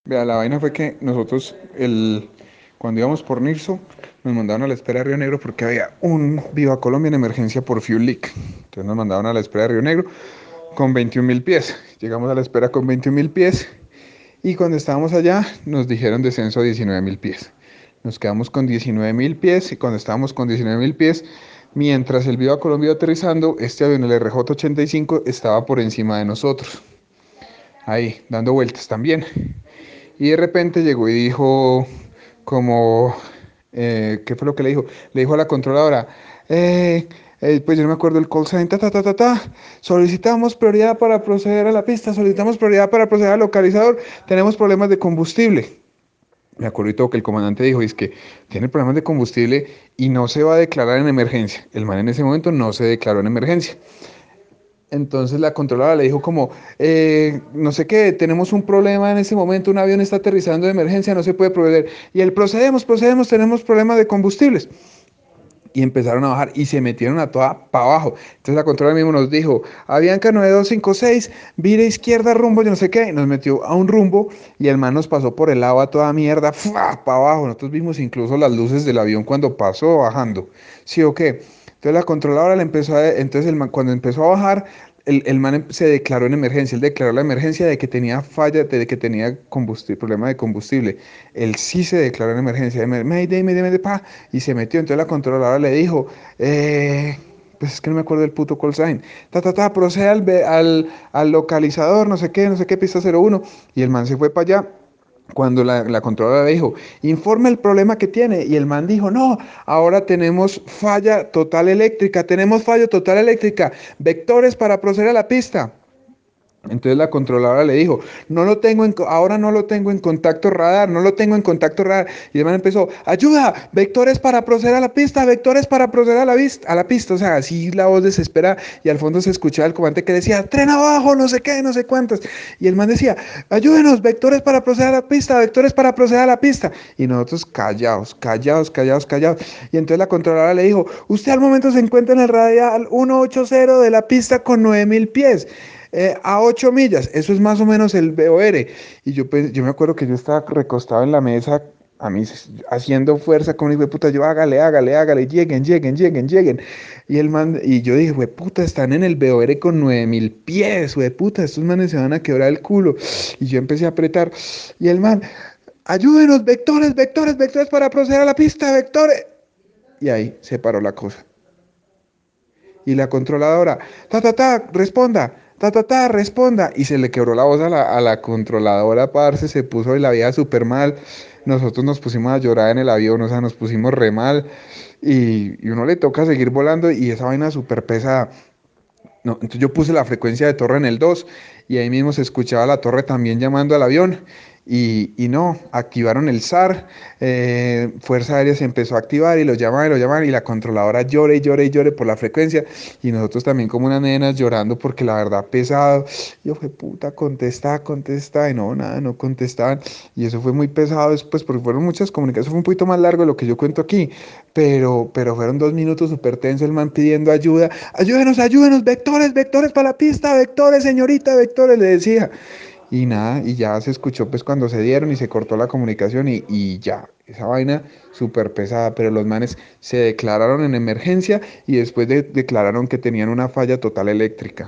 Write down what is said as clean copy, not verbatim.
Vea, la vaina fue que nosotros, cuando íbamos por Nirso, nos mandaron a la espera de Río Negro porque había un Viva Colombia en emergencia por fuel leak. Entonces nos mandaron a la espera de Río Negro con 21.000 pies. Llegamos a la espera con 21.000 pies y cuando estábamos allá nos dijeron descenso a 19.000 pies. Nos quedamos con 19.000 pies y cuando estábamos con 19.000 pies, mientras el Viva Colombia iba aterrizando, este avión, el RJ-85, estaba por encima de nosotros, ahí, dando vueltas también. Y de repente llegó y dijo, como, ¿qué fue lo que le dijo? Le dijo a la controladora, pues yo no me acuerdo el call sign, solicitamos prioridad para proceder a la pista, solicitamos prioridad para proceder al localizador, tenemos problemas de combustible. Me acuerdo y todo que el comandante dijo, es que tiene problemas de combustible y no se va a declarar en emergencia. El man en ese momento no se declaró en emergencia. Entonces la controladora le dijo como, no sé qué, tenemos un problema en este momento, un avión está aterrizando de emergencia, no se puede proceder. Y él, procedemos, tenemos problemas de combustibles. Y empezaron a bajar y se metieron a toda para abajo. Entonces la controladora mismo nos dijo, Avianca 9256, vire izquierda rumbo, yo no sé qué. Y nos metió a un rumbo y el man nos pasó por el lado a toda mierda, para abajo. Nosotros vimos incluso las luces del avión cuando pasó bajando. ¿Sí o qué? Entonces la controladora le empezó a, entonces el man, cuando empezó a bajar, el man se declaró en emergencia, él declaró la emergencia de que tenía falla, de que tenía combustible, problema de combustible. Él sí se declaró en emergencia, Mayday, Mayday, Mayday, pa, y se metió. Entonces la controladora le dijo, pues es que no me acuerdo del puto call sign, procede al localizador, no sé qué, pista 01, y el man se fue para allá. Cuando la controladora le dijo, informe el problema que tiene, y el man dijo, no, ahora tenemos falla total eléctrica, vectores para proceder a la pista. Entonces la controladora le dijo, ahora no lo tengo en contacto radar, no lo tengo en contacto radar. Y el man empezó, ayuda, vectores para proceder a la pista, vectores para proceder a la pista. O sea, así la voz desespera y al fondo se escuchaba el comandante que decía, tren abajo, no sé qué, no sé cuántas. Y el man decía, ayúdenos, vectores para proceder a la pista, vectores para proceder a la pista. Y nosotros callados, callados, callados, callados. Y entonces la controladora le dijo, usted al momento se encuentra en el radial 180 de la pista con 9.000 pies. A 8 millas, eso es más o menos el BOR. Y yo me acuerdo que yo estaba recostado en la mesa, a mí haciendo fuerza con mi hijo de puta, yo hágale, hágale, hágale, lleguen, lleguen, lleguen, lleguen. Y yo dije, puta, están en el BOR con 9.000 pies, puta, estos manes se van a quebrar el culo. Y yo empecé a apretar, y el man, ayúdenos, vectores, vectores, vectores para proceder a la pista, vectores. Y ahí se paró la cosa. Y la controladora, responda, responda. Y se le quebró la voz a la controladora, parce, se puso la vida súper mal. Nosotros nos pusimos a llorar en el avión, o sea, nos pusimos re mal. Y uno le toca seguir volando y esa vaina súper pesada. No, entonces yo puse la frecuencia de torre en el 2 y ahí mismo se escuchaba la torre también llamando al avión y no, activaron el SAR, Fuerza Aérea se empezó a activar y lo llamaban y la controladora llore y llore y llore por la frecuencia y nosotros también como unas nenas llorando porque la verdad pesado, yo fue puta, contesta, contesta y no, nada, no contestaban y eso fue muy pesado después porque fueron muchas comunicaciones, fue un poquito más largo de lo que yo cuento aquí, pero fueron 2 minutos súper tenso el man pidiendo ayuda. Ayúdenos, ayúdenos, vectores, vectores para la pista, vectores, señorita, vectores, le decía. Y nada, y ya se escuchó pues cuando se dieron y se cortó la comunicación y ya, esa vaina súper pesada, pero los manes se declararon en emergencia y después declararon que tenían una falla total eléctrica.